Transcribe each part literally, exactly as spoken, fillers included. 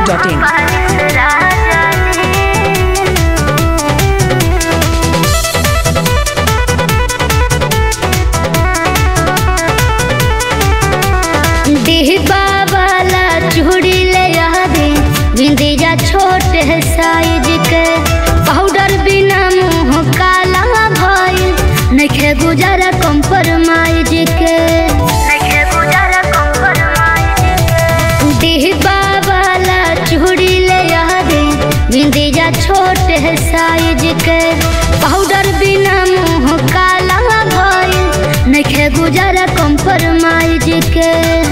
Dot in. डिब्बा वाला चूड़ी ले आदे बिंदिया छोटे साइज के पाउडर बिना मुँह काला भइल नइखे गुजारा कॉम्प्रोमाइज के डिब्बा वाला चूड़ी ले आदे बिंदिया छोटे साइज के पाउडर बिना मुँह काला भइल नइखे गुजारा कॉम्प्रोमाइज के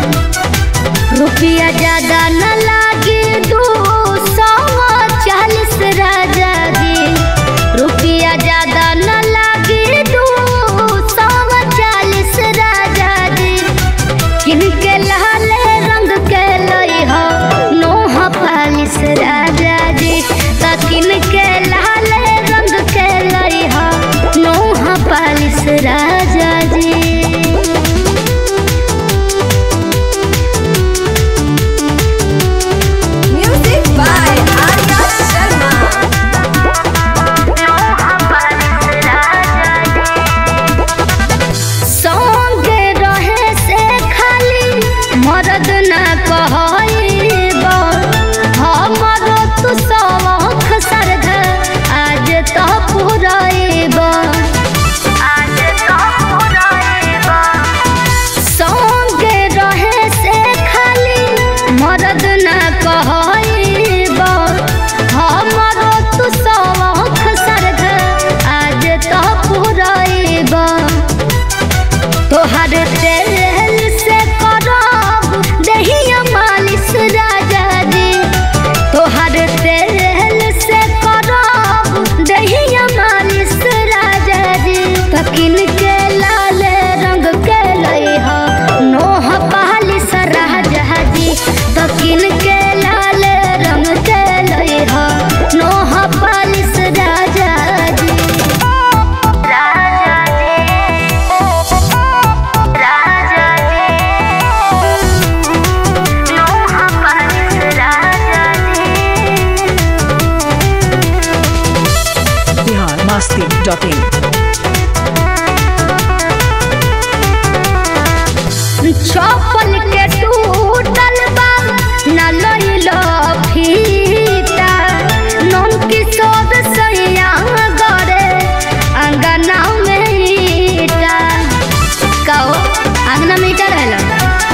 रुपया ज्यादा न लागे दो सौ चालीस राजा जी रुपया ज्यादा न लागे दो सौ चालीस राजा जी किनके लाल रंग के लई हो नोह पालिस राजा जी त किनके लाल रंग के लई हो नोह पालिस राजा जी। तोहर तेल से करब दहिया मालिश राजा जी तोहर तेल से करब दहिया मालिश राजा जी तकिन के लाल रंग के लई हो नोह पालिश राजा जी तकिन के लाल रंग के लई हो नोह पालिश राजा जी। Masti dot in. चप्पल के टूटल बा न लइलो फीता नन की सोद सैया गरे अंगना में ईटा कहो अंगना में ईटा रहला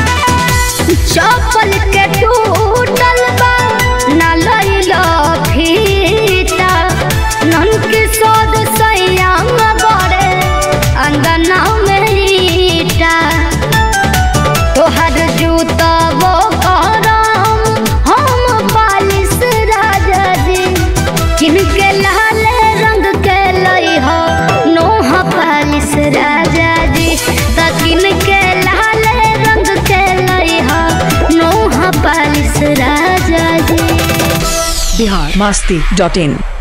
चप्पल के टूटल बा न लइलो फीता नन की सोद सैया गरे अंगना में ईटा तोहर जूता वो करम हम पालिश राजा जी किनके लाल रंग के लई हो नोह पालिश राजा जी त किनके लाल रंग के लई हो नोह पालिश राजा जी। बिहार मस्ती डॉट इन।